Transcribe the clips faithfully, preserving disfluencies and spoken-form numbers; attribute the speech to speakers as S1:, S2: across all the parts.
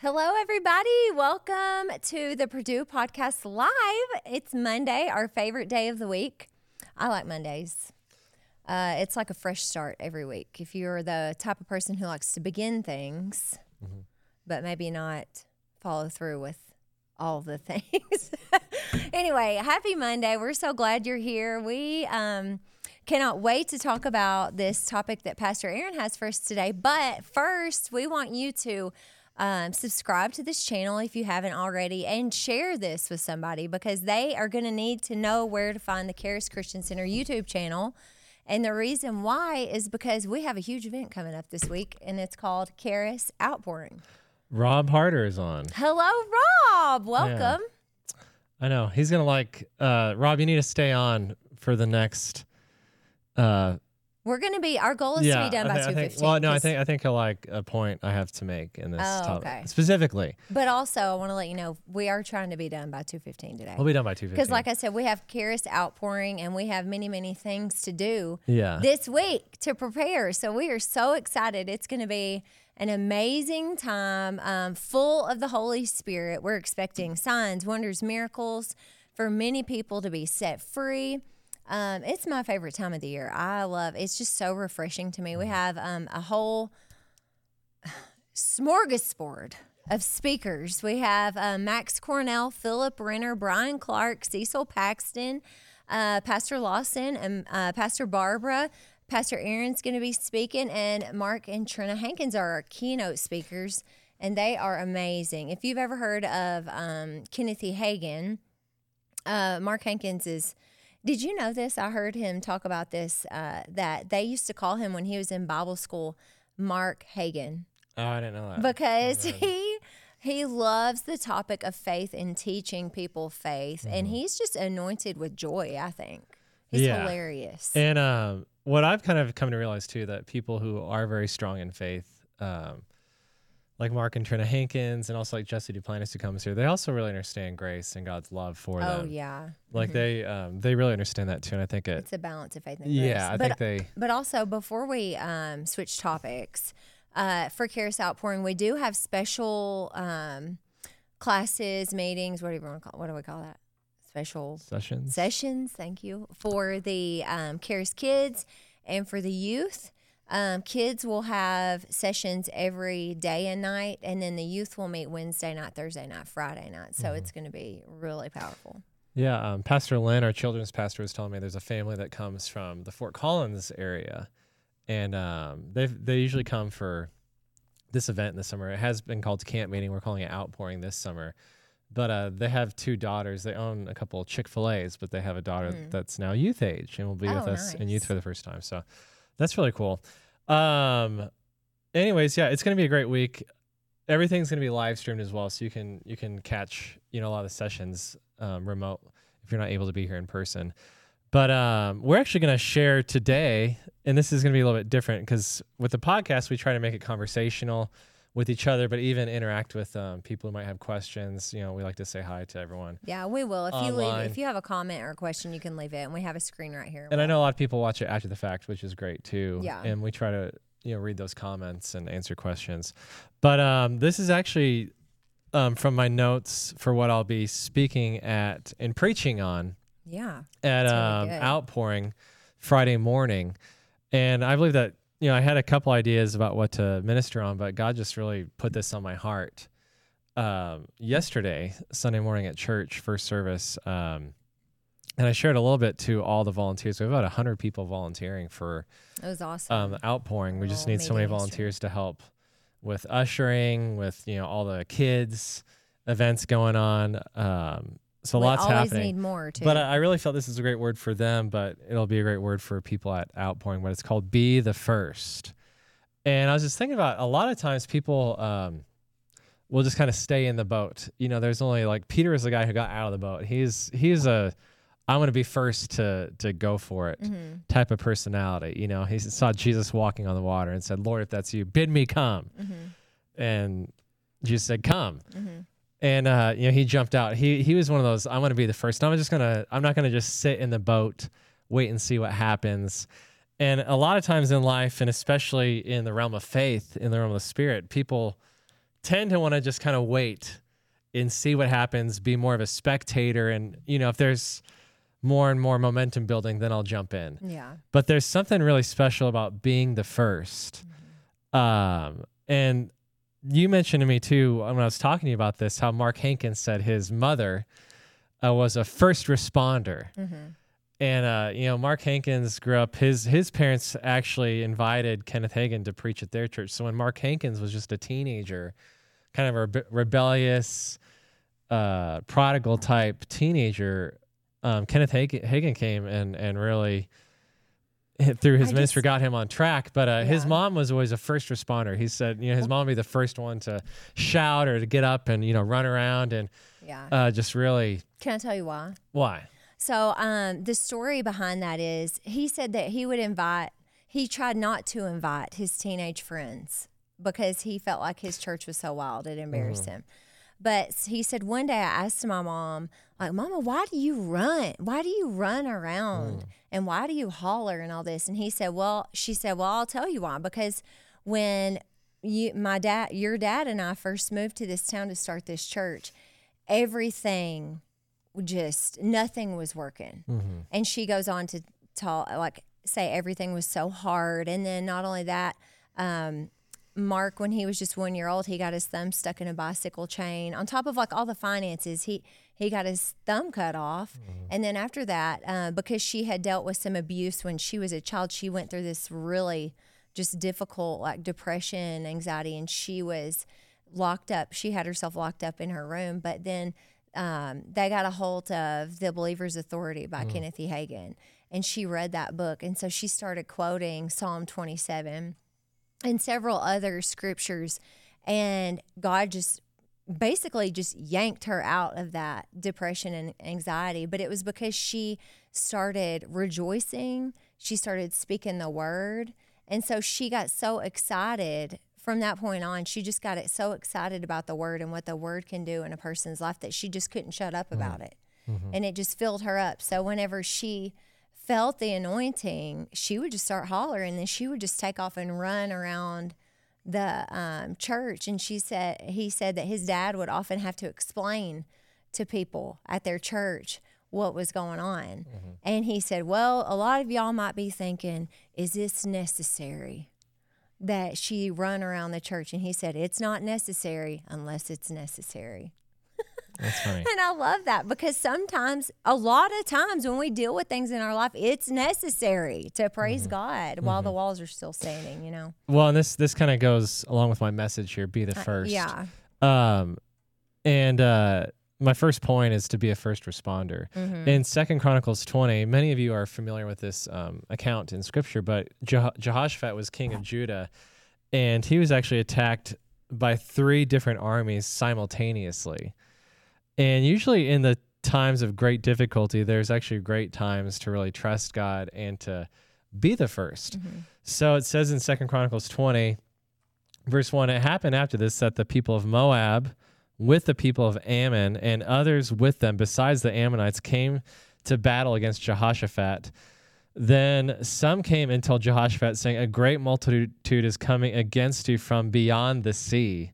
S1: Hello, everybody. Welcome to the Purdue Podcast Live. It's Monday, our favorite day of the week. I like Mondays. Uh, it's like a fresh start every week. If you're the type of person who likes to begin things, mm-hmm. but maybe not follow through with all the things. Anyway, happy Monday. We're so glad you're here. We um, cannot wait to talk about this topic that Pastor Aaron has for us today. But first, we want you to Um, subscribe to this channel if you haven't already, and share this with somebody because they are going to need to know where to find the Charis Christian Center YouTube channel. And the reason why is because we have a huge event coming up this week, and it's called Charis Outpouring.
S2: Rob Harder is on.
S1: Hello, Rob. Welcome.
S2: Yeah. I know. He's going to like, uh, Rob, you need to stay on for the next uh
S1: We're going to be, our goal is
S2: yeah,
S1: to be done
S2: I
S1: by
S2: think,
S1: two
S2: I think,
S1: fifteen.
S2: Well, no, I think I think he'll like a point I have to make in this
S1: Oh,
S2: topic
S1: okay.
S2: specifically.
S1: But also, I want to let you know, we are trying to be done by two fifteen today.
S2: We'll be done by two fifteen.
S1: Because like I said, we have Charis Outpouring, and we have many, many things to do
S2: yeah.
S1: this week to prepare. So we are so excited. It's going to be an amazing time, um, full of the Holy Spirit. We're expecting signs, wonders, miracles for many people to be set free. Um, it's my favorite time of the year. I love, it's just so refreshing to me. We have um, a whole smorgasbord of speakers. We have uh, Max Cornell, Philip Renner, Brian Clark, Cecil Paxton, uh, Pastor Lawson, and uh, Pastor Barbara. Pastor Aaron's going to be speaking, and Mark and Trina Hankins are our keynote speakers, and they are amazing. If you've ever heard of um, Kenneth E. Hagin, uh, Mark Hankins is... Did you know this? I heard him talk about this, uh, that they used to call him when he was in Bible school, Mark Hagin.
S2: Oh, I didn't know that.
S1: Because he he loves the topic of faith and teaching people faith. Mm-hmm. And he's just anointed with joy, I think. He's
S2: yeah.
S1: hilarious.
S2: And um, what I've kind of come to realize, too, that people who are very strong in faith, um, like Mark and Trina Hankins, and also like Jesse Duplantis who comes here, they also really understand grace and God's love for
S1: oh,
S2: them.
S1: Oh, yeah.
S2: Like
S1: mm-hmm.
S2: they um, they really understand that, too, and I think it...
S1: It's a balance of faith and grace.
S2: Yeah, I
S1: but,
S2: think they...
S1: But also, before we um, switch topics, uh, for Charis Outpouring, we do have special um, classes, meetings, whatever you want to call, what do we call that? Special...
S2: Sessions.
S1: Sessions, thank you, for the um, Charis kids and for the youth. Um, kids will have sessions every day and night, and then the youth will meet Wednesday night, Thursday night, Friday night. So mm-hmm. it's going to be really powerful.
S2: Yeah, um, Pastor Lynn, our children's pastor, was telling me there's a family that comes from the Fort Collins area, and um, they they usually come for this event in the summer. It has been called Camp Meeting. We're calling it Outpouring this summer. But uh, they have two daughters. They own a couple of Chick-fil-A's, but they have a daughter mm. that's now youth age and will be
S1: oh,
S2: with us
S1: nice.
S2: in youth for the first time. So that's really cool. Um, anyways, yeah, it's going to be a great week. Everything's going to be live streamed as well. So you can, you can catch, you know, a lot of the sessions, um, remote if you're not able to be here in person, but, um, we're actually going to share today, and this is going to be a little bit different because with the podcast, we try to make it conversational with each other, but even interact with, um, people who might have questions. You know, we like to say hi to everyone.
S1: Yeah, we will. If
S2: online.
S1: you leave, if you have a comment or a question, you can leave it, and we have a screen right here.
S2: And I know a lot of people watch it after the fact, which is great too.
S1: Yeah.
S2: And we try to, you know, read those comments and answer questions. But um, this is actually um, from my notes for what I'll be speaking at and preaching on.
S1: Yeah.
S2: At um, really Outpouring Friday morning, and I believe that, you know, I had a couple ideas about what to minister on, but God just really put this on my heart. Um, yesterday, Sunday morning at church, first service, um, and I shared a little bit to all the volunteers. We have about one hundred people volunteering for
S1: it was awesome.
S2: um, Outpouring. We just
S1: oh,
S2: need so many
S1: history.
S2: volunteers to help with ushering, with, you know, all the kids events going on. Um, so
S1: we
S2: lots
S1: always
S2: happening.
S1: Need more too.
S2: But I, I really felt this is a great word for them, but it'll be a great word for people at Outpouring. But it's called Be the First. And I was just thinking about a lot of times people um, will just kind of stay in the boat. You know, there's only like Peter is the guy who got out of the boat. He's he's a I'm going to be first to to go for it mm-hmm. type of personality. You know, he saw Jesus walking on the water and said, Lord, if that's you, bid me come. Mm-hmm. And Jesus said, come. Mm-hmm. And, uh, you know, he jumped out. He he was one of those, I'm going to be the first. I'm just going to, I'm not going to just sit in the boat, wait and see what happens. And a lot of times in life, and especially in the realm of faith, in the realm of the spirit, people tend to want to just kind of wait and see what happens, be more of a spectator. And, you know, if there's more and more momentum building, then I'll jump in.
S1: Yeah.
S2: But there's something really special about being the first. Mm-hmm. Um, and you mentioned to me too, when I was talking to you about this, how Mark Hankins said his mother uh, was a first responder. Mm-hmm. And, uh, you know, Mark Hankins grew up, his his parents actually invited Kenneth Hagin to preach at their church. So when Mark Hankins was just a teenager, kind of a rebe- rebellious, uh, prodigal type teenager, um, Kenneth Hagin, Hagin came and, and really, through his I ministry, just, got him on track. But uh, yeah. his mom was always a first responder. He said, you know, his mom would be the first one to shout or to get up and, you know, run around and
S1: yeah.
S2: uh, just really.
S1: Can I tell you why?
S2: Why?
S1: So um, the story behind that is he said that he would invite, he tried not to invite his teenage friends because he felt like his church was so wild, it embarrassed mm-hmm. him. But he said one day I asked my mom, like, Mama, why do you run? Why do you run around? Mm. And why do you holler and all this? And he said, well, she said, well, I'll tell you why. Because when you, my dad, your dad and I first moved to this town to start this church, everything just, nothing was working. Mm-hmm. And she goes on to talk, like, say everything was so hard. And then not only that, um, Mark, when he was just one year old, he got his thumb stuck in a bicycle chain. On top of like all the finances, he he got his thumb cut off. Mm-hmm. And then after that, uh, because she had dealt with some abuse when she was a child, she went through this really just difficult like depression, anxiety, and she was locked up. She had herself locked up in her room. But then um, they got a hold of The Believer's Authority by mm-hmm. Kenneth E. Hagin, and she read that book. And so she started quoting Psalm twenty-seven and several other scriptures, and God just basically just yanked her out of that depression and anxiety. But it was because she started rejoicing, she started speaking the word, and so she got so excited from that point on. She just got it so excited about the word and what the word can do in a person's life that she just couldn't shut up about it. Mm-hmm. And it just filled her up. So whenever she felt the anointing, she would just start hollering, and then she would just take off and run around the um, church. And she said, he said that his dad would often have to explain to people at their church what was going on. Mm-hmm. And he said, well, a lot of y'all might be thinking, is this necessary that she run around the church? And he said, it's not necessary unless it's necessary.
S2: That's funny.
S1: And I love that, because sometimes, a lot of times when we deal with things in our life, it's necessary to praise mm-hmm. God while mm-hmm. the walls are still standing, you know?
S2: Well, and this, this kind of goes along with my message here, be the first.
S1: Uh, yeah.
S2: Um, and uh, my first point is to be a first responder. Mm-hmm. In Second Chronicles twenty, many of you are familiar with this um, account in Scripture, but Je- Jehoshaphat was king of Judah, and he was actually attacked by three different armies simultaneously. And usually in the times of great difficulty, there's actually great times to really trust God and to be the first. Mm-hmm. So it says in Second Chronicles twenty, verse one, it happened after this that the people of Moab with the people of Ammon and others with them besides the Ammonites came to battle against Jehoshaphat. Then some came and told Jehoshaphat, saying, a great multitude is coming against you from beyond the sea.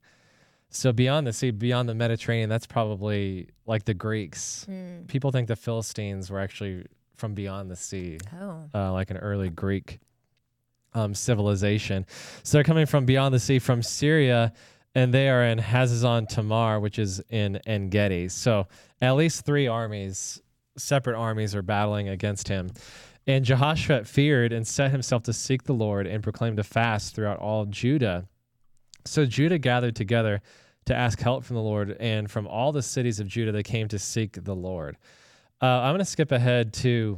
S2: So beyond the sea, beyond the Mediterranean, that's probably like the Greeks. Mm. People think the Philistines were actually from beyond the sea, oh. uh, like an early Greek um, civilization. So they're coming from beyond the sea, from Syria, and they are in Hazazon Tamar, which is in En-Gedi. So at least three armies, separate armies, are battling against him. And Jehoshaphat feared and set himself to seek the Lord and proclaimed a fast throughout all Judah. So Judah gathered together to ask help from the Lord, and from all the cities of Judah they came to seek the Lord. Uh, I'm going to skip ahead to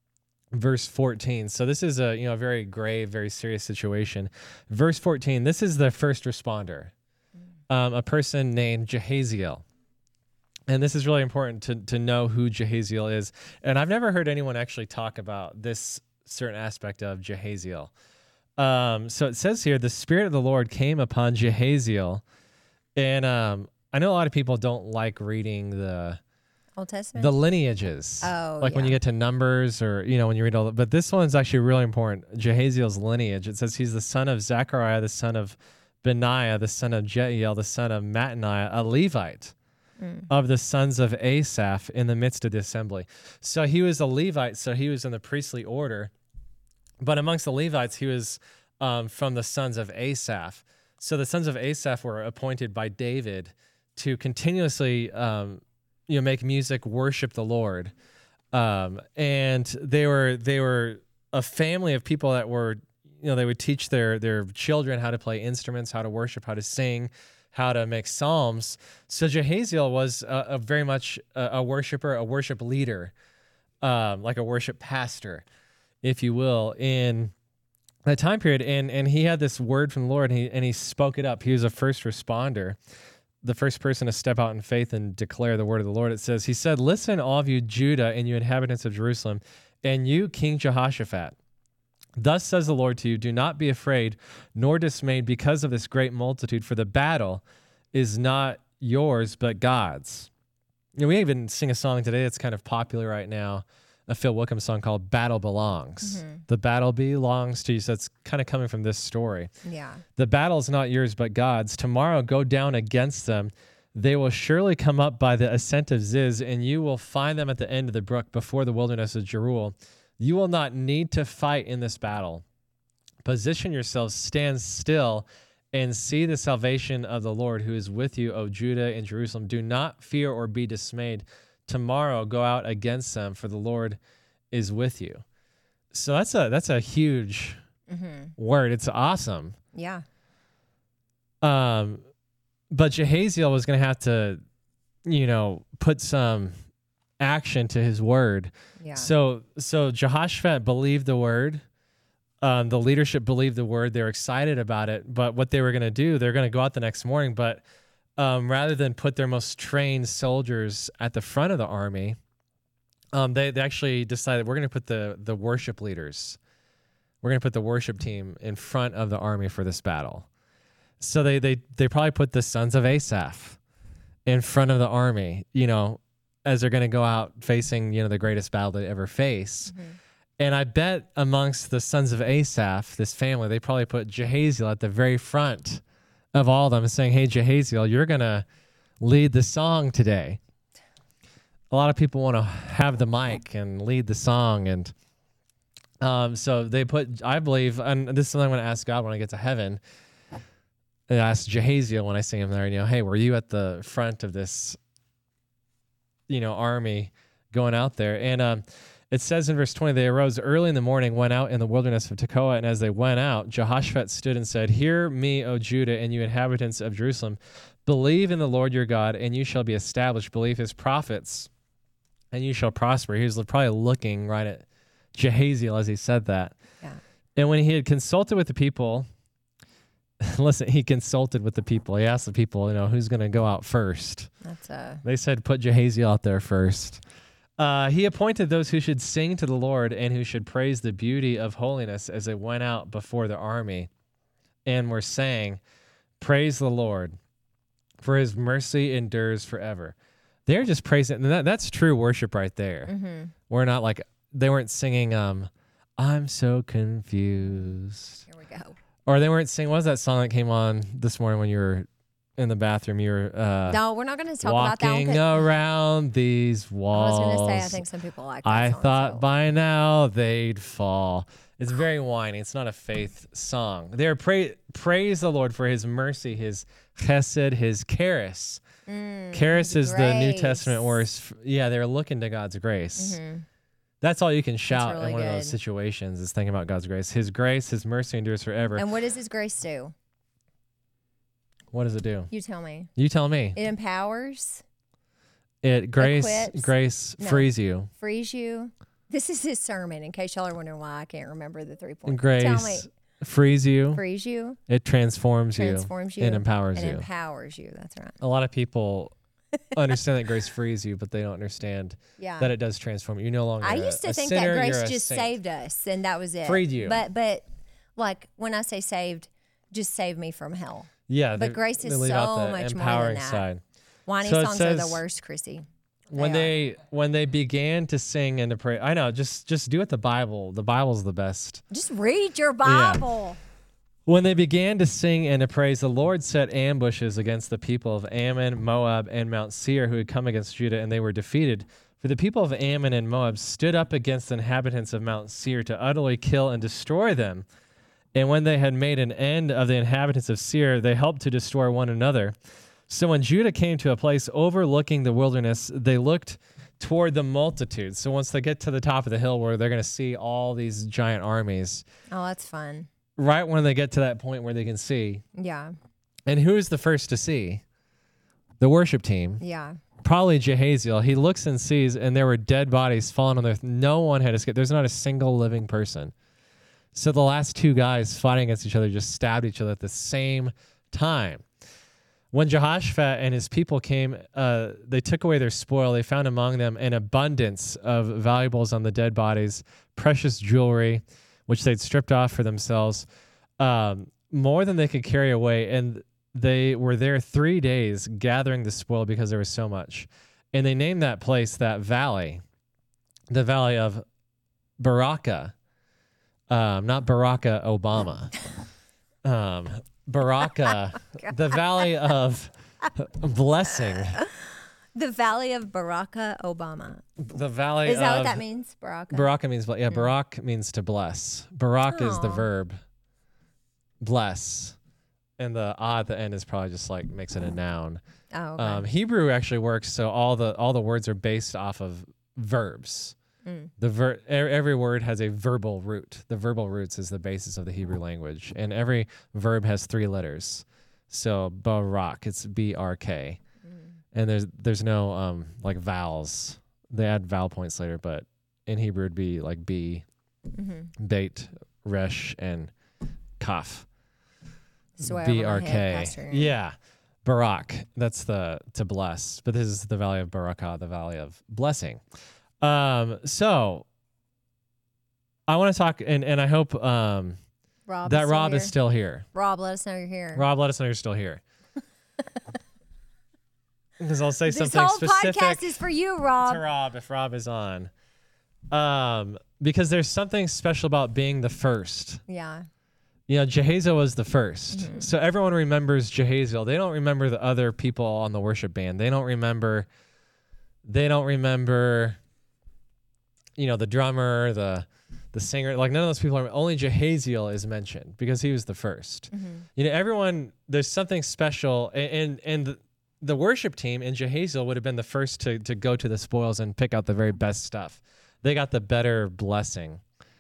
S2: verse fourteen. So this is a you know a very grave, very serious situation. Verse fourteen. This is the first responder, um, a person named Jehaziel, and this is really important to to know who Jehaziel is. And I've never heard anyone actually talk about this certain aspect of Jehaziel. Um, so it says here, the Spirit of the Lord came upon Jehaziel. And um, I know a lot of people don't like reading the
S1: Old Testament,
S2: the lineages.
S1: Oh,
S2: like
S1: yeah.
S2: when you get to Numbers, or, you know, when you read all that. But this one's actually really important. Jehaziel's lineage. It says he's the son of Zechariah, the son of Benaiah, the son of Jeiel, the son of Mattaniah, a Levite mm. of the sons of Asaph in the midst of the assembly. So he was a Levite, so he was in the priestly order. But amongst the Levites, he was um, from the sons of Asaph. So the sons of Asaph were appointed by David to continuously um, you know, make music, worship the Lord. Um, and they were they were a family of people that were, you know, they would teach their their children how to play instruments, how to worship, how to sing, how to make psalms. So Jehaziel was a, a very much a, a worshiper, a worship leader, um, like a worship pastor, if you will, in that time period. And and he had this word from the Lord, and he and he spoke it up. He was a first responder, the first person to step out in faith and declare the word of the Lord. It says, he said, "Listen, all of you Judah and you inhabitants of Jerusalem, and you, King Jehoshaphat. Thus says the Lord to you, do not be afraid nor dismayed because of this great multitude, for the battle is not yours, but God's." You know, we even sing a song today that's kind of popular right now, a Phil Wickham song called Battle Belongs. Mm-hmm. The battle belongs to you. So it's kind of coming from this story.
S1: Yeah.
S2: The battle is not yours, but God's. Tomorrow go down against them. They will surely come up by the ascent of Ziz, and you will find them at the end of the brook before the wilderness of Jeruel. You will not need to fight in this battle. Position yourselves, stand still, and see the salvation of the Lord who is with you, O Judah and Jerusalem. Do not fear or be dismayed. Tomorrow go out against them, for the Lord is with you. So that's a that's a huge mm-hmm. word. It's awesome.
S1: Yeah.
S2: Um, but Jehaziel was going to have to, you know, put some action to his word.
S1: Yeah.
S2: So so Jehoshaphat believed the word. Um, the leadership believed the word. They were excited about it. But what they were going to do, they're going to go out the next morning. But um, rather than put their most trained soldiers at the front of the army, um, they, they actually decided, we're going to put the, the worship leaders, we're going to put the worship team in front of the army for this battle. So they they they probably put the sons of Asaph in front of the army, you know, as they're going to go out facing, you know, the greatest battle they ever face. Mm-hmm. And I bet amongst the sons of Asaph, this family, they probably put Jehaziel at the very front of all of them, saying, "Hey, Jehaziel, you're going to lead the song today." A lot of people want to have the mic and lead the song. And um, so they put, I believe, and this is something I'm going to ask God when I get to heaven. I asked Jehaziel when I see him there, you know, "Hey, were you at the front of this, you know, army going out there?" And um, it says in verse twenty, they arose early in the morning, went out in the wilderness of Tekoa, and as they went out, Jehoshaphat stood and said, "Hear me, O Judah, and you inhabitants of Jerusalem. Believe in the Lord your God, and you shall be established. Believe his prophets, and you shall prosper." He was probably looking right at Jehaziel as he said that.
S1: Yeah.
S2: And when he had consulted with the people, listen, he consulted with the people. He asked the people, you know, who's going to go out first?
S1: That's a...
S2: They said, put Jehaziel out there first. Uh, he appointed those who should sing to the Lord and who should praise the beauty of holiness as they went out before the army and were saying, "Praise the Lord, for his mercy endures forever." They're just praising. And that, that's true worship right there.
S1: Mm-hmm.
S2: We're not like, they weren't singing, um, "I'm so confused."
S1: Here we go.
S2: Or they weren't singing, what was that song that came on this morning when you were in the bathroom? You were uh,
S1: no, we're not going to talk about that.
S2: Walking around these walls.
S1: I was going to say, I think some people like that
S2: I
S1: song,
S2: thought
S1: so.
S2: by now they'd fall. It's very whiny. It's not a faith song. They're pra- praise the Lord for his mercy, his chesed, his charis.
S1: Mm,
S2: charis is
S1: grace.
S2: the New Testament word. Yeah, they're looking to God's grace.
S1: Mm-hmm.
S2: That's all you can shout
S1: really
S2: in one
S1: good.
S2: of those situations, is thinking about God's grace. His grace, his mercy endures forever.
S1: And what does his grace do?
S2: What does it do?
S1: You tell me.
S2: You tell me.
S1: It empowers.
S2: It grace
S1: Equips.
S2: grace
S1: No.
S2: frees you.
S1: Frees you. This is his sermon, in case y'all are wondering why I can't remember the three points.
S2: Grace
S1: Tell me.
S2: frees you.
S1: Frees you.
S2: It transforms,
S1: Transforms you.
S2: And empowers
S1: and
S2: you.
S1: empowers you. That's right.
S2: A lot of people understand that grace frees you, but they don't understand
S1: Yeah.
S2: that it does transform you. You're no longer
S1: I
S2: a-
S1: used to
S2: a
S1: think
S2: sinner,
S1: that grace
S2: you're a
S1: just
S2: saint.
S1: saved us, and that was it.
S2: Freed you.
S1: But but like when I say saved, just saved me from hell.
S2: Yeah,
S1: But
S2: they-
S1: grace
S2: they
S1: is
S2: leave out
S1: so
S2: the
S1: much more than
S2: empowering
S1: that.
S2: side.
S1: Whiny
S2: So it
S1: songs are the
S2: says-
S1: worst, Chrissy.
S2: When
S1: They
S2: they when they began to sing and to pray, I know, just just do it the Bible. The Bible's the best.
S1: Just read your Bible.
S2: When they began to sing and to praise, the Lord set ambushes against the people of Ammon, Moab, and Mount Seir who had come against Judah, and they were defeated. For the people of Ammon and Moab stood up against the inhabitants of Mount Seir to utterly kill and destroy them. And when they had made an end of the inhabitants of Seir, they helped to destroy one another. So when Judah came to a place overlooking the wilderness, they looked toward the multitude. So once they get to the top of the hill where they're going to see all these giant armies,
S1: Oh, that's fun.
S2: right when they get to that point where they can see.
S1: Yeah.
S2: And who is the first to see? The worship team.
S1: Yeah.
S2: Probably Jehaziel. He looks and sees, and there were dead bodies fallen on the earth. No one had escaped. There's not a single living person. So the last two guys fighting against each other just stabbed each other at the same time. When Jehoshaphat and his people came, uh, they took away their spoil. They found among them an abundance of valuables on the dead bodies, precious jewelry, which they'd stripped off for themselves, um, more than they could carry away. And they were there three days gathering the spoil because there was so much. And they named that place, that valley, the valley of Baraka, um, not Baraka Obama. um, Baraka, the valley of blessing.
S1: The Valley of Baraka Obama.
S2: The valley
S1: Is that
S2: of,
S1: what that means? Baraka.
S2: Baraka means, yeah,
S1: Mm.
S2: Barak means to bless. Barak is the
S1: Aw.
S2: verb, bless. And the ah at the end is probably just like makes it a noun.
S1: Oh, okay.
S2: Um, Hebrew actually works, so all the all the words are based off of verbs.
S1: Mm.
S2: The ver- e- every word has a verbal root. The verbal roots is the basis of the Hebrew language, and every verb has three letters. So barak, it's B R K,
S1: Mm.
S2: and there's there's no um like vowels. They add vowel points later, but in Hebrew it'd be like B,
S1: Mm-hmm.
S2: bait, resh, and kaf.
S1: So over my
S2: B
S1: head,
S2: R K.
S1: Pastor Aaron.
S2: Yeah. Barak. That's the to bless. But this is the valley of Barakah, the valley of blessing. Um, so I want to talk and, and I hope um
S1: Rob
S2: that
S1: is
S2: Rob
S1: still
S2: is
S1: here.
S2: still here.
S1: Rob, let us know you're here.
S2: Rob, let us know you're still here. Because I'll say
S1: this
S2: something
S1: whole
S2: specific
S1: podcast is for you, Rob.
S2: to Rob if Rob is on. Um, because there's something special about being the first.
S1: Yeah.
S2: You know, Jehaziel was the first.
S1: Mhm.
S2: So everyone remembers Jehaziel. They don't remember the other people on the worship band. They don't remember, they don't remember, you know, the drummer, the the singer. Like none of those people are, only Jehaziel is mentioned because he was the first.
S1: Mm-hmm.
S2: You know, everyone, there's something special. And, and, and the, the worship team in Jehaziel would have been the first to, to go to the spoils and pick out the very best stuff. They got the better blessing.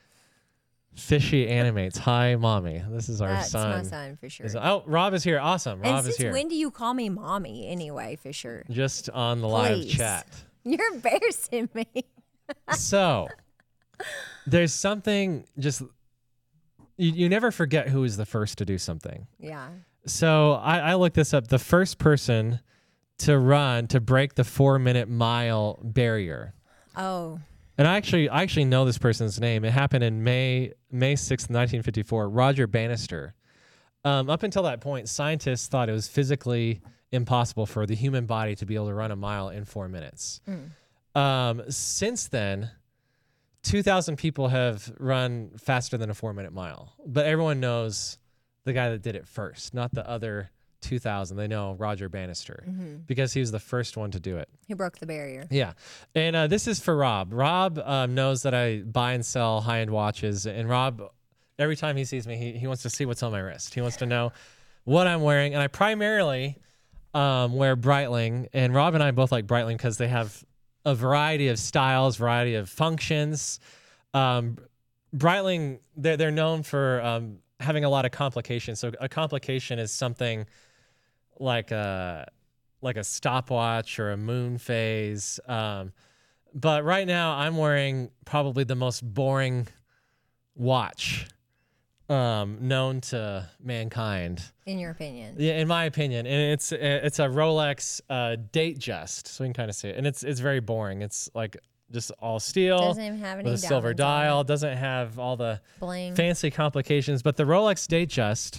S2: Fishy animates. Hi, mommy. This is our
S1: That's
S2: son.
S1: my son, Fisher.
S2: Is- oh, Rob is here. Awesome.
S1: and
S2: Rob is
S1: since
S2: here.
S1: when do you call me mommy anyway, Fisher?
S2: Just on the live
S1: Please.
S2: chat.
S1: You're embarrassing me.
S2: So there's something just you, you never forget who was the first to do something.
S1: Yeah.
S2: So I, I looked this up. The first person to run to break the four minute mile barrier.
S1: Oh.
S2: And I actually I actually know this person's name. It happened in May May sixth, nineteen fifty-four. Roger Bannister. Um, up until that point, scientists thought it was physically impossible for the human body to be able to run a mile in four minutes.
S1: Mm.
S2: Um, since then, two thousand people have run faster than a four minute mile. But everyone knows the guy that did it first, not the other two thousand. They know Roger Bannister
S1: Mm-hmm.
S2: because he was the first one to do it.
S1: He broke the barrier.
S2: Yeah. And uh, this is for Rob. Rob um, knows that I buy and sell high-end watches. And Rob, every time he sees me, he, he wants to see what's on my wrist. He wants to know what I'm wearing. And I primarily um, wear Breitling. And Rob and I both like Breitling because they have a variety of styles, variety of functions. Um, Breitling, they're, they're known for um, having a lot of complications. So a complication is something like a like a stopwatch or a moon phase. Um, but right now I'm wearing probably the most boring watch um, known to mankind.
S1: In your opinion.
S2: Yeah, in my opinion, and it's it's a Rolex uh, Datejust, so we can kind of see it, and it's it's very boring. It's like just all steel
S1: Doesn't even have any
S2: with a silver
S1: diamonds on
S2: dial.
S1: it.
S2: Doesn't have all the
S1: Bling.
S2: fancy complications, but the Rolex Datejust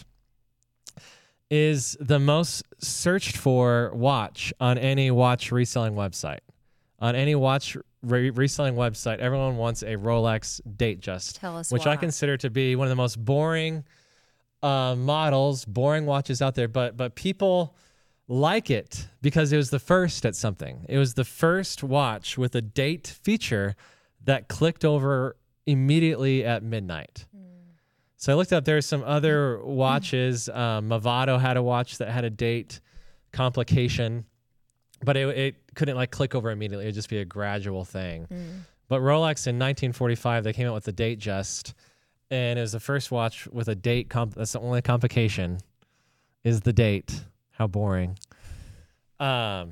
S2: is the most searched for watch on any watch reselling website. On any watch re- reselling website, everyone wants a Rolex Datejust,
S1: Tell us
S2: which
S1: why.
S2: I consider to be one of the most boring uh, models, boring watches out there, but but people like it because it was the first at something. It was the first watch with a date feature that clicked over immediately at midnight. Mm. So I looked up, there's some other watches. Um, Movado had a watch that had a date complication, but it, it couldn't like click over immediately. It would just be a gradual thing. Mm. But Rolex in nineteen forty-five, they came out with the Date Just, and it was the first watch with a date. Comp- that's the only complication is the date. How boring. Um,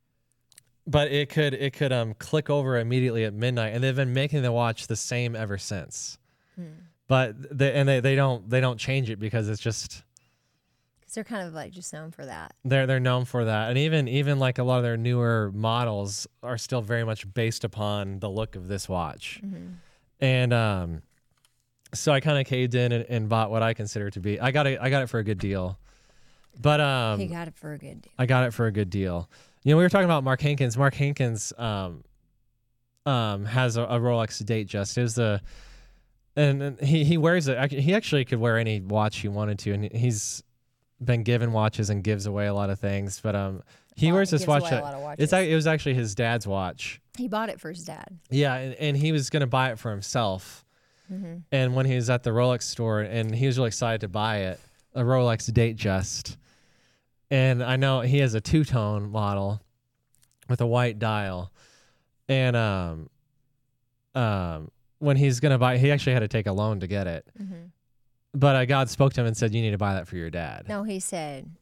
S2: but it could it could um click over immediately at midnight, and they've been making the watch the same ever since. Hmm. But they and they, they don't they don't change it because it's just.
S1: They're kind of like just known for that.
S2: They're they're known for that, and even even like a lot of their newer models are still very much based upon the look of this watch. Mm-hmm. And um, so I kind of caved in and, and bought what I consider to be. I got it. I got it for a good deal. But um,
S1: he got it for a good deal.
S2: I got it for a good deal. You know, we were talking about Mark Hankins. Mark Hankins um, um has a, a Rolex Date Just. It was the and, and he he wears it. He actually could wear any watch he wanted to, and he's been given watches and gives away a lot of things, but um, he
S1: well,
S2: wears
S1: he
S2: this watch. That,
S1: it's
S2: it was actually his dad's watch.
S1: He bought it for his dad.
S2: Yeah, and, and he was gonna buy it for himself. Mm-hmm. And when he was at the Rolex store, and he was really excited to buy it, a Rolex Date Just. And I know he has a two-tone model with a white dial, and um, um, when he's gonna buy, he actually had to take a loan to get it. Mm-hmm. But uh, God spoke to him and said, "You need to buy that for your dad."
S1: No, he said,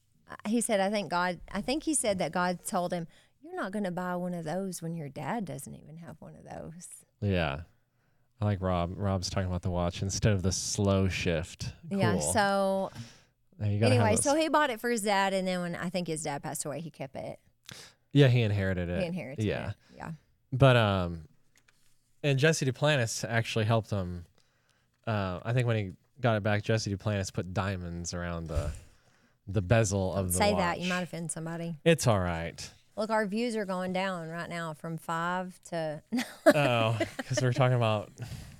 S1: he said, I think God, I think he said that God told him, "You're not going to buy one of those when your dad doesn't even have one of those."
S2: Yeah, I like Rob. Rob's talking about the watch instead of the slow shift. Cool.
S1: Yeah. So
S2: anyway,
S1: so he bought it for his dad, and then when I think his dad passed away, he kept it.
S2: Yeah, he inherited it.
S1: He inherited
S2: yeah.
S1: it. Yeah.
S2: But um, and Jesse Duplantis actually helped him. Uh, I think when he got it back, Jesse Duplantis put diamonds around the the bezel of the
S1: Say
S2: watch.
S1: that. You might offend somebody.
S2: It's all right.
S1: Look, our views are going down right now from five to...
S2: Oh, because we're talking about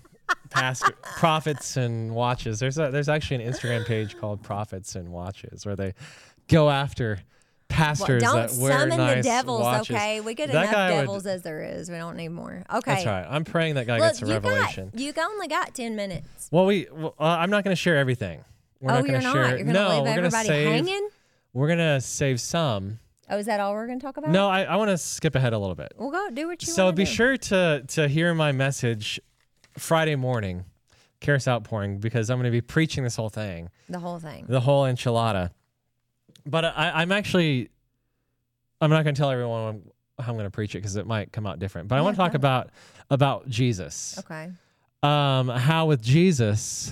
S2: past profits and watches. There's a, there's actually an Instagram page called Profits and Watches where they go after pastors
S1: well,
S2: that wear
S1: summon
S2: nice
S1: the devils,
S2: watches.
S1: Okay? We get
S2: that
S1: enough devils
S2: would,
S1: as there is. We don't need more. Okay.
S2: That's right. I'm praying that guy
S1: Look,
S2: gets a
S1: you
S2: revelation.
S1: Got, you only got ten minutes.
S2: Well, we. Well, uh, I'm not going to share everything. We're
S1: oh,
S2: not
S1: you're
S2: gonna
S1: not?
S2: Share,
S1: You're going to
S2: no,
S1: leave
S2: we're
S1: everybody
S2: gonna save,
S1: hanging?
S2: We're going to save some.
S1: Oh, is that all we're going to talk about?
S2: No, I, I want to skip ahead a little bit.
S1: Well, go do what you
S2: so
S1: want
S2: be
S1: do.
S2: sure to to hear my message Friday morning, Charis Outpouring, because I'm going to be preaching this whole thing.
S1: The whole thing.
S2: The whole enchilada. But I, I'm actually, I'm not going to tell everyone how I'm going to preach it because it might come out different. But I
S1: yeah,
S2: want to talk
S1: go.
S2: about about Jesus.
S1: Okay.
S2: Um, how with Jesus,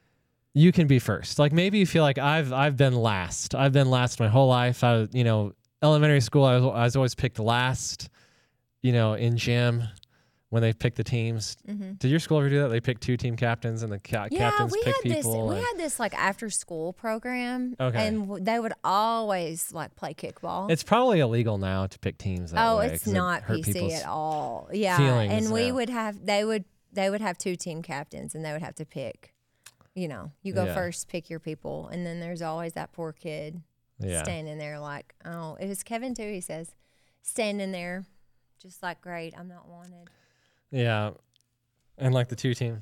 S2: you can be first. Like maybe you feel like I've I've been last. I've been last my whole life. I was, you know, elementary school, I was, I was always picked last. You know, in gym when they pick the teams. Mm-hmm. Did your school ever do that? They pick two team captains and the ca-
S1: yeah,
S2: captains
S1: we
S2: pick
S1: had
S2: people.
S1: This, we
S2: and,
S1: had this like after school program.
S2: Okay.
S1: And w- they would always like play kickball.
S2: It's probably illegal now to pick teams that
S1: oh,
S2: way.
S1: it's not
S2: it
S1: P C at all. Yeah.
S2: Feelings,
S1: and we
S2: yeah.
S1: would have they would they would have two team captains and they would have to pick. You know, you go
S2: yeah.
S1: first, pick your people, and then there's always that poor kid
S2: yeah.
S1: standing there like, oh, it was Kevin too. He says, standing there, just like, great, I'm not wanted.
S2: Yeah, and like the two team.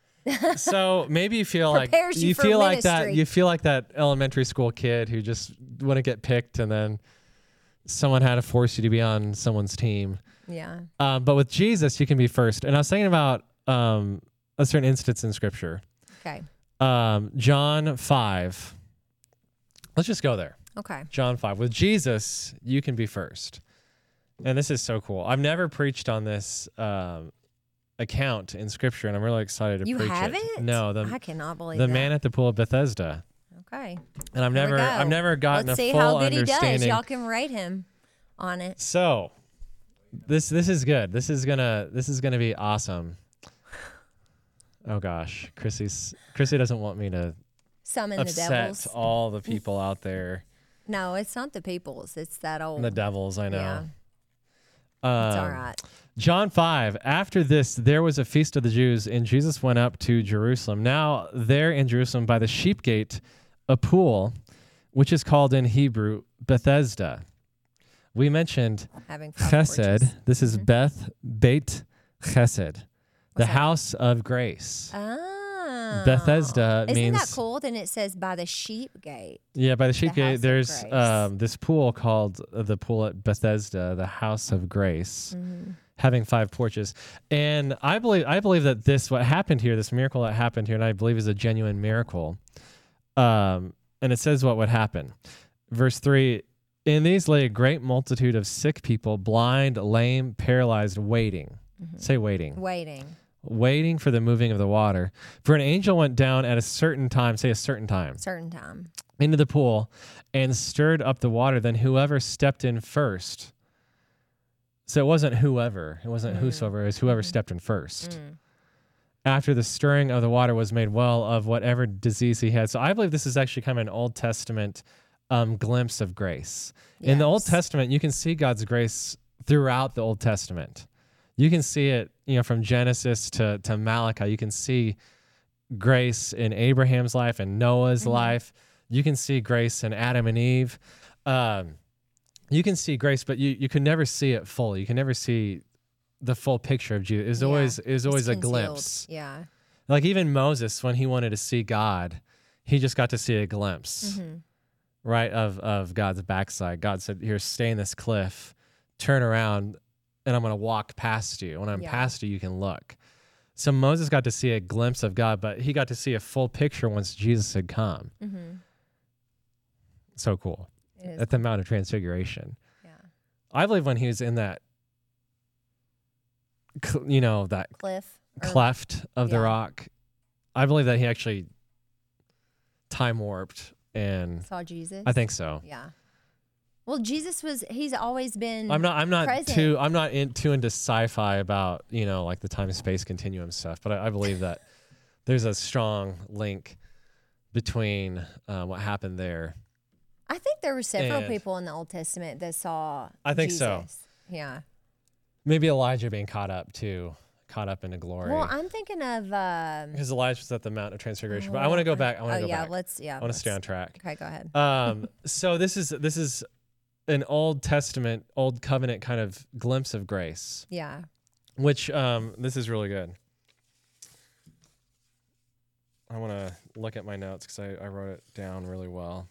S2: So maybe you feel like
S1: Prepares you
S2: you
S1: for
S2: feel like
S1: ministry.
S2: that. You feel like that elementary school kid who just wouldn't get picked, and then someone had to force you to be on someone's team.
S1: Yeah.
S2: Um, but with Jesus, you can be first. And I was thinking about um, a certain instance in Scripture.
S1: Okay.
S2: Um, John five. Let's just go there.
S1: Okay.
S2: John five. With Jesus, you can be first. And this is so cool. I've never preached on this um, account in Scripture, and I'm really excited to
S1: You
S2: preach
S1: haven't?
S2: it. No, the
S1: I cannot believe
S2: the
S1: that.
S2: man at the pool of Bethesda.
S1: Okay.
S2: And I've
S1: Here we
S2: never
S1: go.
S2: I've never gotten
S1: Let's
S2: a
S1: see
S2: full
S1: how good he does.
S2: understanding.
S1: Y'all can rate him on it.
S2: So, this this is good. This is gonna this is gonna be awesome. Oh gosh, Chrissy's Chrissy doesn't want me to
S1: Summon the
S2: upset
S1: devils.
S2: all the people out there.
S1: No, it's not the peoples. It's that old.
S2: The devils, I know.
S1: Yeah.
S2: Um,
S1: It's all right.
S2: John five, after this, there was a feast of the Jews, and Jesus went up to Jerusalem. Now, there in Jerusalem by the sheep gate, a pool, which is called in Hebrew Bethesda. We mentioned
S1: Having five
S2: Chesed.
S1: porches.
S2: This is
S1: Mhm.
S2: Beth, Beit Chesed, the
S1: that?
S2: house of grace.
S1: Oh.
S2: Bethesda
S1: Isn't
S2: means...
S1: that cool? Then it says by the sheep gate.
S2: Yeah, by the sheep
S1: The house
S2: gate,
S1: of
S2: there's
S1: grace.
S2: um, this pool called uh, the pool at Bethesda, the house of grace,
S1: Mm-hmm.
S2: having five porches. And I believe I believe that this, what happened here, this miracle that happened here, and I believe is a genuine miracle. Um, and it says what would happen. Verse three, in these lay a great multitude of sick people, blind, lame, paralyzed, waiting.
S1: Mm-hmm.
S2: Say waiting.
S1: Waiting.
S2: Waiting for the moving of the water. For an angel went down at a certain time, say a certain time,
S1: Certain time.
S2: into the pool and stirred up the water. Then whoever stepped in first. So it wasn't whoever. It wasn't
S1: Mm.
S2: whosoever. It was whoever
S1: Mhm.
S2: stepped in first.
S1: Mm.
S2: After the stirring of the water was made well of whatever disease he had. So I believe this is actually kind of an Old Testament um, glimpse of grace. In the Old
S1: Yes.
S2: Testament, you can see God's grace throughout the Old Testament. You can see it, you know, from Genesis to, to Malachi. You can see grace in Abraham's life and Noah's
S1: Mhm.
S2: life. You can see grace in Adam and Eve. Um, you can see grace, but you, you can never see it fully. You can never see the full picture of Jesus. It was
S1: Yeah.
S2: always, it was
S1: It's
S2: always a
S1: concealed.
S2: glimpse.
S1: Yeah.
S2: Like even Moses, when he wanted to see God, he just got to see a glimpse,
S1: Mm-hmm.
S2: right, of, of God's backside. God said, here, stay in this cliff, turn around, and I'm going to walk past you. When I'm
S1: Yeah.
S2: past you, you can look. So Moses got to see a glimpse of God, but he got to see a full picture once Jesus had come.
S1: Mm-hmm.
S2: So cool.
S1: It is.
S2: At the Mount of Transfiguration.
S1: Yeah.
S2: I believe when he was in that, cl- you know, that
S1: Cliff. or-
S2: cleft of the
S1: yeah.
S2: rock, I believe that he actually time warped, and
S1: Saw Jesus.
S2: I think so.
S1: Yeah. Well, Jesus was, he's always been.
S2: I'm not. I'm not
S1: present.
S2: too. I'm not in, too into sci-fi about, you know, like the time and space continuum stuff. But I, I believe that there's a strong link between uh, what happened there.
S1: I think there were several
S2: And-
S1: people in the Old Testament that saw
S2: I think so.
S1: Jesus. Yeah.
S2: Maybe Elijah being caught up too, caught up into glory.
S1: Well, I'm thinking of. Um,
S2: Because Elijah was at the Mount of Transfiguration. But I want to go back. I want
S1: oh,
S2: to go
S1: yeah.
S2: back.
S1: Let's, yeah.
S2: I want to stay on
S1: let's-
S2: track.
S1: Okay, go ahead.
S2: Um, so this is this is an Old Testament, Old Covenant kind of glimpse of grace,
S1: Yeah.
S2: which um, this is really good. I want to look at my notes because I, I wrote it down really well.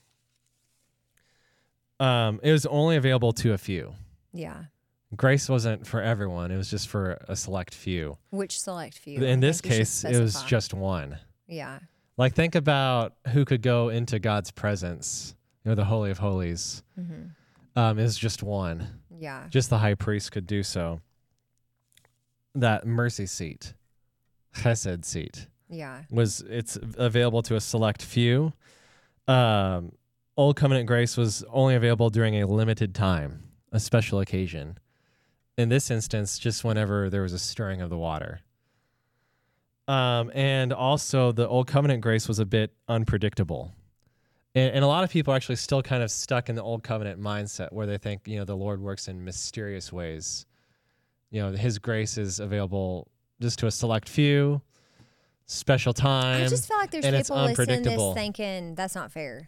S2: Um, it was only available to a few.
S1: Yeah.
S2: Grace wasn't for everyone. It was just for a select few.
S1: Which select few? I
S2: In this
S1: think you should
S2: case, it was
S1: specify.
S2: just one.
S1: Yeah.
S2: Like, think about who could go into God's presence, you know, the Holy of Holies.
S1: Mm-hmm.
S2: Um, is just one.
S1: Yeah.
S2: Just the high priest could do so. That mercy seat, chesed seat,
S1: Yeah.
S2: was it's available to a select few. Um, Old Covenant grace was only available during a limited time, a special occasion. In this instance, just whenever there was a stirring of the water. Um, and also, the Old Covenant grace was a bit unpredictable. And, and a lot of people are actually still kind of stuck in the Old Covenant mindset where they think, you know, the Lord works in mysterious ways. You know, his grace is available just to a select few, special time.
S1: I just feel like there's
S2: and it's
S1: people listening to this
S2: unpredictable.
S1: thinking that's not fair.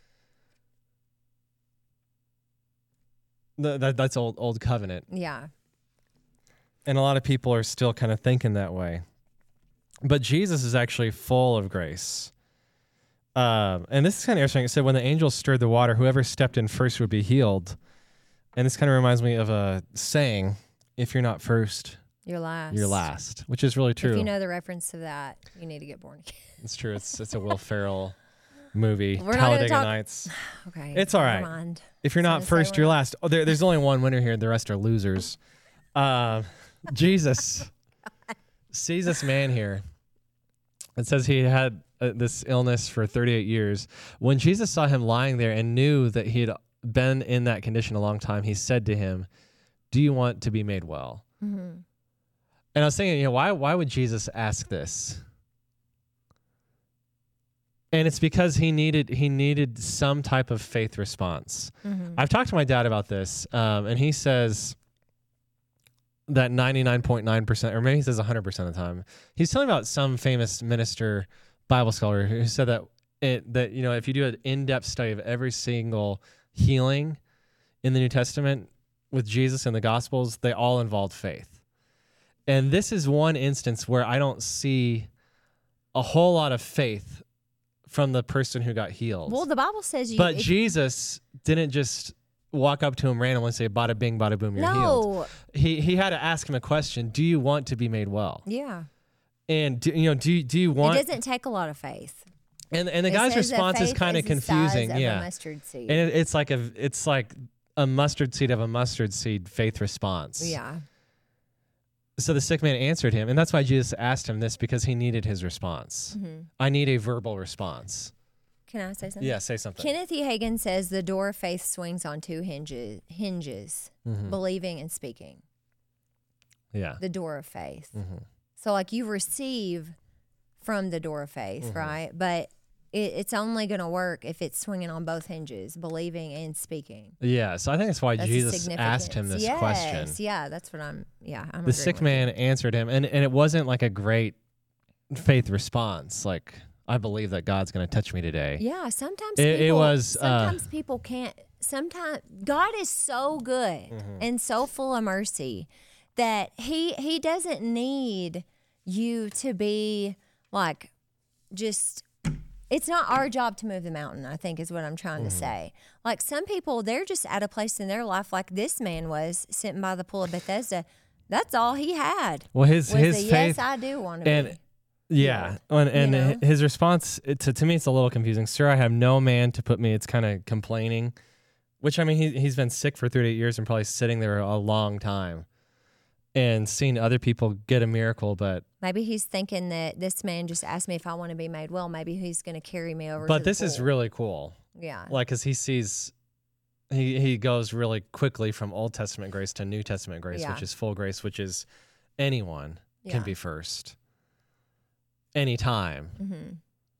S2: Th- that, that's old old covenant.
S1: Yeah.
S2: And a lot of people are still kind of thinking that way. But Jesus is actually full of grace. Um, and this is kind of interesting. It said, when the angels stirred the water, whoever stepped in first would be healed. And this kind of reminds me of a saying, if you're not first,
S1: You're last.
S2: you're last, which is really true.
S1: If you know the reference to that, you need to get born again.
S2: It's true. It's it's a Will Ferrell movie,
S1: We're not gonna
S2: Talladega
S1: talk-
S2: Nights.
S1: Okay.
S2: It's all
S1: never
S2: right.
S1: mind.
S2: If you're
S1: I
S2: not
S1: was gonna say
S2: first,
S1: we're
S2: you're
S1: not-
S2: last. Oh, there, there's only one winner here. The rest are losers. Um, Jesus sees this man here. It says he had uh, this illness for thirty-eight years. When Jesus saw him lying there and knew that he had been in that condition a long time, he said to him, "Do you want to be made well?"
S1: Mm-hmm.
S2: And I was thinking, you know, why why would Jesus ask this? And it's because he needed he needed some type of faith response.
S1: Mm-hmm.
S2: I've talked to my dad about this, um, and he says that ninety-nine point nine percent, or maybe he says one hundred percent of the time. He's telling about some famous minister, Bible scholar, who said that it that you know if you do an in-depth study of every single healing in the New Testament with Jesus and the Gospels, they all involved faith. And this is one instance where I don't see a whole lot of faith from the person who got healed.
S1: Well, the Bible says you.
S2: But
S1: if,
S2: Jesus didn't just walk up to him randomly and say, bada bing, bada boom, you're
S1: no.
S2: healed. He he had to ask him a question. Do you want to be made well?
S1: Yeah.
S2: And do, you know, do do you want?
S1: It doesn't take a lot of faith.
S2: And and the
S1: It
S2: guy's
S1: says that
S2: response is
S1: faith
S2: kind of
S1: is the size
S2: confusing.
S1: of a
S2: Yeah.
S1: mustard seed.
S2: And it, it's like a it's like a mustard seed of a mustard seed faith response.
S1: Yeah.
S2: So the sick man answered him, and that's why Jesus asked him this, because he needed his response.
S1: Mhm.
S2: I need a verbal response.
S1: Can I say something?
S2: Yeah, say something.
S1: Kenneth E. Hagin says the door of faith swings on two hinges, hinges
S2: Mhm.
S1: believing and speaking.
S2: Yeah.
S1: The door of faith.
S2: Mhm.
S1: So, like, you receive from the door of faith,
S2: Mhm.
S1: right? But it, it's only going to work if it's swinging on both hinges, believing and speaking.
S2: Yeah, so I think that's why
S1: That's the
S2: Jesus asked him
S1: significance.
S2: this
S1: yes,
S2: question.
S1: Yeah, that's what I'm, yeah. I'm
S2: The
S1: agreeing
S2: sick
S1: with
S2: man
S1: you.
S2: answered him, and, and it wasn't like a great faith response. Like, I believe that God's going to touch me today.
S1: Yeah, sometimes
S2: It- it
S1: people,
S2: was, uh,
S1: sometimes people can't. Sometimes God is so good
S2: Mhm.
S1: and so full of mercy that he he doesn't need you to be like just. It's not our job to move the mountain, I think is what I'm trying
S2: Mhm.
S1: to say. Like some people, they're just at a place in their life like this man was sitting by the pool of Bethesda. That's all he had.
S2: Well, his
S1: Was
S2: his
S1: the,
S2: faith,
S1: yes, I do want to
S2: and
S1: be.
S2: yeah, and, and
S1: you know?
S2: his response it, to to me, it's a little confusing. Sir, I have no man to put me. It's kind of complaining, which I mean, he he's been sick for thirty-eight years and probably sitting there a long time, and seeing other people get a miracle, but.
S1: Maybe he's thinking that this man just asked me if I want to be made well. Maybe he's going to carry me over.
S2: But
S1: to
S2: this
S1: the
S2: is
S1: pool.
S2: really cool.
S1: yeah,
S2: Like, because he sees, he, he goes really quickly from Old Testament grace to New Testament grace,
S1: Yeah.
S2: which is full grace, which is anyone can
S1: Yeah.
S2: be first, anytime,
S1: hmm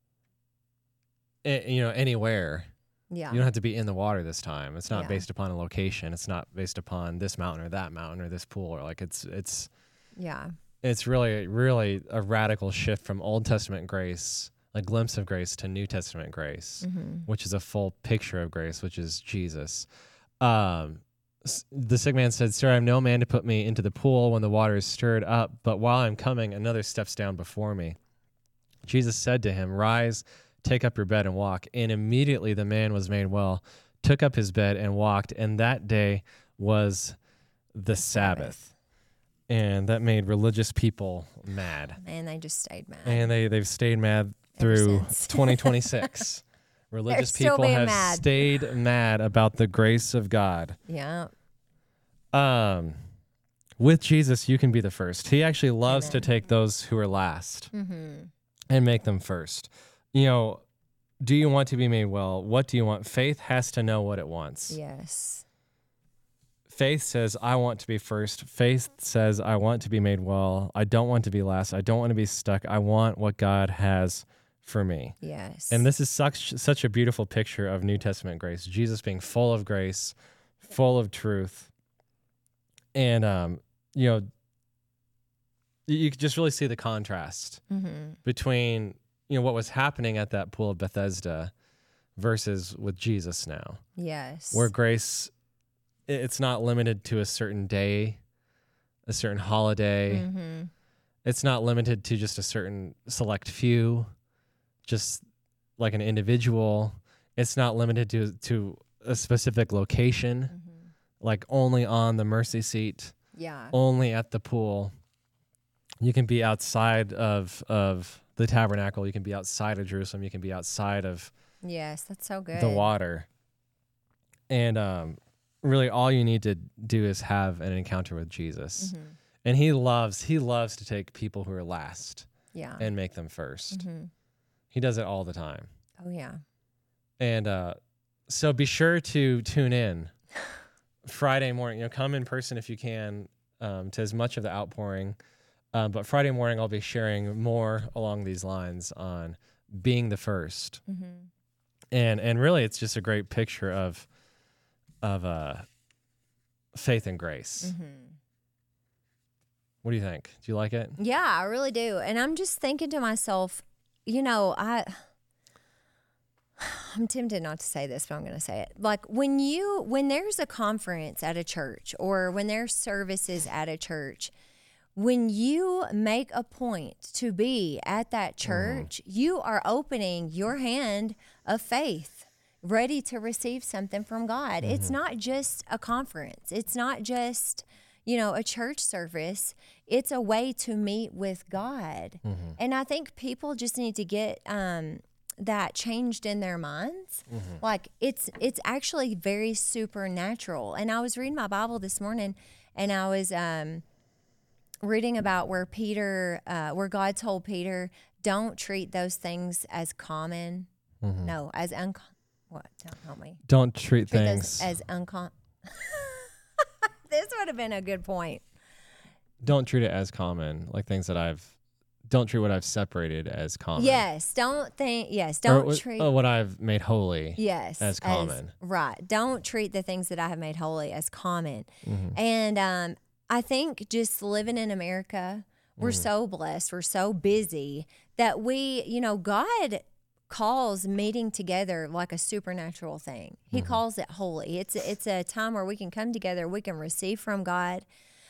S2: a- you know, anywhere.
S1: yeah,
S2: You don't have to be in the water this time. It's not
S1: Yeah.
S2: based upon a location. It's not based upon this mountain or that mountain or this pool. Or like it's it's
S1: yeah,
S2: it's really really a radical shift from Old Testament grace, a glimpse of grace, to New Testament grace.
S1: hmm
S2: Which is a full picture of grace, which is Jesus. Um, s- the sick man said, Sir, I have no man to put me into the pool when the water is stirred up, but while I'm coming, another steps down before me. Jesus said to him, Rise, take up your bed and walk. And immediately the man was made well, took up his bed and walked. And that day was the Sabbath. And that made religious people mad.
S1: And they just stayed mad.
S2: And they, they've stayed mad
S1: Ever
S2: through
S1: since.
S2: twenty twenty-six. Religious
S1: still
S2: people
S1: being
S2: have
S1: mad.
S2: stayed mad about the grace of God.
S1: yeah,
S2: Um, with Jesus, you can be the first. He actually loves to
S1: Amen.
S2: take those who are last
S1: hmm
S2: and make them first. You know, do you want to be made well? What do you want? Faith has to know what it wants.
S1: yes,
S2: Faith says, I want to be first. Faith says, I want to be made well. I don't want to be last. I don't want to be stuck. I want what God has for me.
S1: yes.
S2: And this is such such a beautiful picture of New Testament grace. Jesus being full of grace, full of truth. And um, you know, you, you could just really see the contrast
S1: hmm
S2: between, you know, what was happening at that pool of Bethesda versus with Jesus now.
S1: yes,
S2: Where grace, i- it's not limited to a certain day, a certain holiday.
S1: hmm
S2: It's not limited to just a certain select few, just like an individual. It's not limited to to a specific location,
S1: hmm
S2: like only on the mercy seat,
S1: yeah,
S2: only at the pool. You can be outside of of the tabernacle. You can be outside of Jerusalem. You can be outside of
S1: yes. That's so good.
S2: the water. And um, really, all you need to do is have an encounter with Jesus.
S1: hmm
S2: And he loves he loves to take people who are last
S1: Yeah.
S2: and make them first.
S1: hmm
S2: He does it all the time.
S1: Oh yeah.
S2: And uh, so be sure to tune in Friday morning. You know, come in person if you can um, to as much of the outpouring. Um, but Friday morning, I'll be sharing more along these lines on being the first.
S1: hmm
S2: And and really, it's just a great picture of of uh, faith and grace.
S1: hmm
S2: What do you think? Do you like it?
S1: Yeah, I really do. And I'm just thinking to myself, you know, I I'm tempted not to say this, but I'm going to say it. Like when you when there's a conference at a church or when there's services at a church, when you make a point to be at that church, mm. you are opening your hand of faith, ready to receive something from God. Mm-hmm. It's not just a conference. It's not just, you know, a church service. It's a way to meet with God. Mm-hmm. And I think people just need to get um, that changed in their minds. Mm-hmm. Like it's it's actually very supernatural. And I was reading my Bible this morning, and I was um, reading about where Peter, uh, where God told Peter, don't treat those things as common. Mm-hmm. No, as uncommon. What? Don't help me.
S2: Don't treat, treat
S1: things as uncon. This would have been a good point.
S2: Don't treat it as common, like things that I've. Don't treat what I've separated as common.
S1: Yes. Don't think. Yes. Don't
S2: or,
S1: treat
S2: or what I've made holy.
S1: Yes.
S2: As common.
S1: As, right. Don't treat the things that I have made holy as common. Mm-hmm. And um, I think just living in America, we're mm. so blessed. We're so busy that we, you know, God calls meeting together like a supernatural thing. He mm-hmm. calls it holy. It's a, it's a time where we can come together, we can receive from God.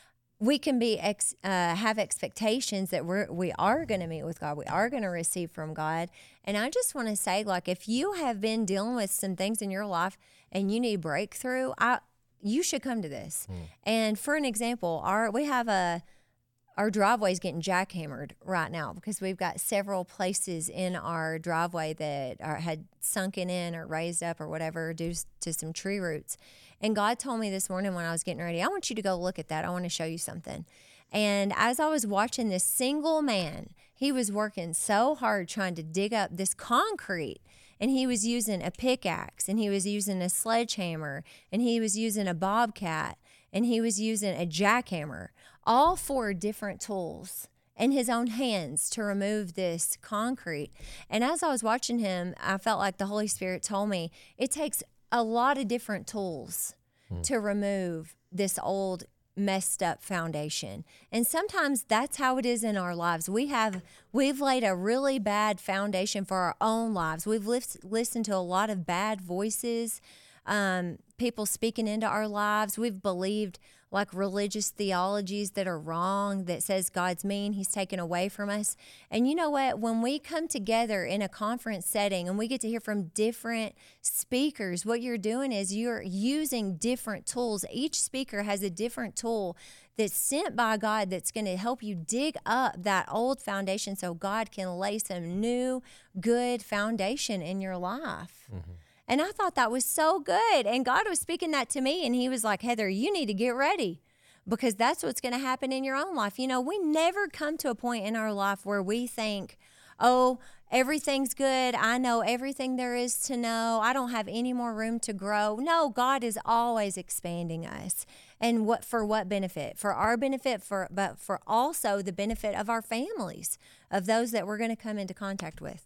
S1: We can be ex, uh, have expectations that we're we are going to meet with God. We are going to receive from God. And I just want to say, like, if you have been dealing with some things in your life and you need breakthrough, I you should come to this. Mm. And for an example, our we have a Our driveway is getting jackhammered right now because we've got several places in our driveway that are, had sunken in or raised up or whatever due to some tree roots. And God told me this morning when I was getting ready, I want you to go look at that. I want to show you something. And as I was watching this single man, he was working so hard trying to dig up this concrete. And he was using a pickaxe, and he was using a sledgehammer, and he was using a bobcat, and he was using a jackhammer. All four different tools in his own hands to remove this concrete. And as I was watching him, I felt like the Holy Spirit told me it takes a lot of different tools mm. to remove this old messed up foundation. And sometimes that's how it is in our lives. We have we've laid a really bad foundation for our own lives. We've lis- listened to a lot of bad voices, um, people speaking into our lives. We've believed like religious theologies that are wrong, that says God's mean, he's taken away from us. And you know what? When we come together in a conference setting and we get to hear from different speakers, what you're doing is you're using different tools. Each speaker has a different tool that's sent by God that's going to help you dig up that old foundation so God can lay some new, good foundation in your life. Mm-hmm. And I thought that was so good. And God was speaking that to me. And he was like, Heather, you need to get ready because that's what's going to happen in your own life. You know, we never come to a point in our life where we think, oh, everything's good. I know everything there is to know. I don't have any more room to grow. No, God is always expanding us. And what for what benefit? For our benefit, for but for also the benefit of our families, of those that we're going to come into contact with.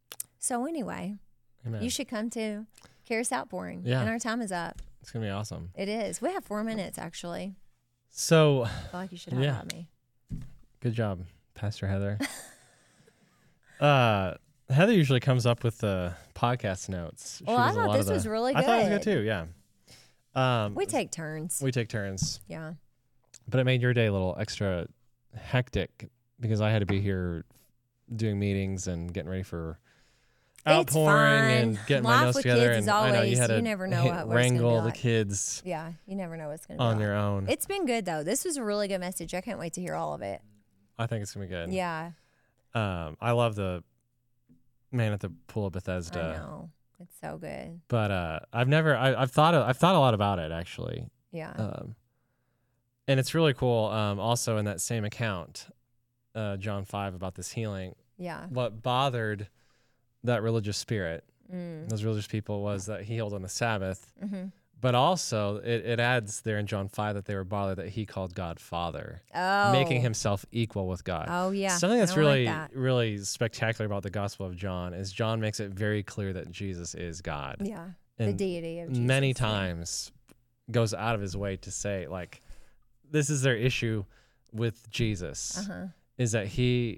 S1: So anyway. Amen. You should come to Charis Outpouring.
S2: Yeah.
S1: And our time is up.
S2: It's going to be awesome.
S1: It is. We have four minutes, actually.
S2: So.
S1: I feel like you should have
S2: yeah.
S1: about me.
S2: Good job, Pastor Heather. uh, Heather usually comes up with the podcast notes.
S1: Well, I thought this
S2: the,
S1: was really good.
S2: I thought it was good, too, yeah. Um,
S1: we take turns.
S2: We take turns.
S1: Yeah.
S2: But it made your day a little extra hectic because I had to be here doing meetings and getting ready for outpouring and getting
S1: Life
S2: my notes
S1: with
S2: together.
S1: Kids
S2: and
S1: is always,
S2: I know you had to
S1: you never know what, what
S2: wrangle
S1: the
S2: like. kids.
S1: Yeah, you never know what's going to be
S2: on
S1: like.
S2: your own.
S1: It's been good though. This was a really good message. I can't wait to hear all of it.
S2: I think it's gonna be good.
S1: Yeah.
S2: Um, I love the man at the pool of Bethesda.
S1: I know it's so good.
S2: But uh, I've never. I, I've thought. I've thought a lot about it actually.
S1: Yeah.
S2: Um, and it's really cool. Um, also in that same account, uh, John five about this healing.
S1: Yeah.
S2: What bothered that religious spirit,
S1: mm.
S2: those religious people, was that he healed on the Sabbath.
S1: Mm-hmm.
S2: But also, it, it adds there in John five that they were bothered that he called God Father,
S1: oh.
S2: making himself equal with God.
S1: Oh, yeah.
S2: Something that's really,
S1: like that.
S2: really spectacular about the Gospel of John is John makes it very clear that Jesus is God.
S1: Yeah,
S2: and
S1: the deity of Jesus.
S2: Many times goes out of his way to say, like, this is their issue with Jesus
S1: Uh-huh.
S2: is that he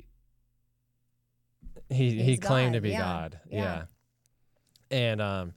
S2: he
S1: He's
S2: he claimed
S1: God,
S2: to be
S1: yeah,
S2: God.
S1: yeah.
S2: Yeah. And um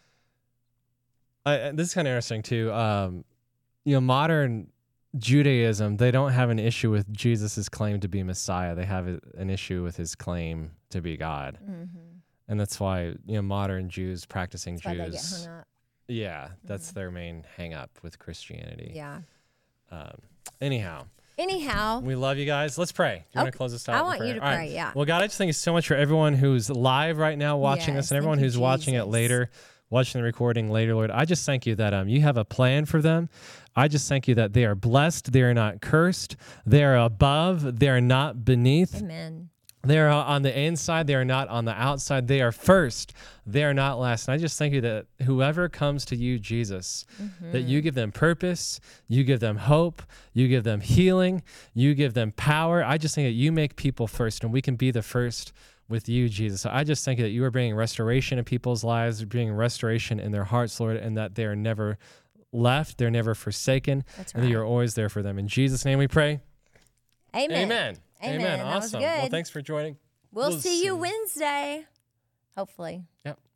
S2: I, this is kind of interesting too. Um you know, modern Judaism, they don't have an issue with Jesus's claim to be Messiah. They have a, an issue with his claim to be God.
S1: Mm-hmm.
S2: And that's why, you know, modern Jews, practicing
S1: That's why they get
S2: Jews,
S1: hung up.
S2: yeah, that's their main hang up with Christianity.
S1: Yeah.
S2: Um, anyhow,
S1: Anyhow,
S2: we love you guys. Let's pray. You want
S1: Okay.
S2: to close this out?
S1: I
S2: in
S1: want you
S2: prayer?
S1: to
S2: All right.
S1: pray, yeah.
S2: Well, God, I just thank you so much for everyone who's live right now watching
S1: Yes,
S2: this and everyone
S1: thank you,
S2: who's watching it
S1: Jesus.
S2: later, watching the recording later, Lord. I just thank you that um, you have a plan for them. I just thank you that they are blessed. They are not cursed. They are above. They are not beneath.
S1: amen.
S2: They are on the inside. They are not on the outside. They are first. They are not last. And I just thank you that whoever comes to you, Jesus,
S1: Mm-hmm.
S2: that you give them purpose, you give them hope, you give them healing, you give them power. I just think that you make people first, and we can be the first with you, Jesus. So I just thank you that you are bringing restoration in people's lives, bringing restoration in their hearts, Lord, and that they are never left, they're never forsaken,
S1: That's
S2: and that
S1: right.
S2: you're always there for them. In Jesus' name we pray.
S1: Amen.
S2: Amen.
S1: Amen.
S2: Amen.
S1: That was
S2: Awesome.
S1: good.
S2: Well, thanks for joining.
S1: We'll,
S2: We'll
S1: see you
S2: see.
S1: Wednesday, hopefully.
S2: Yep.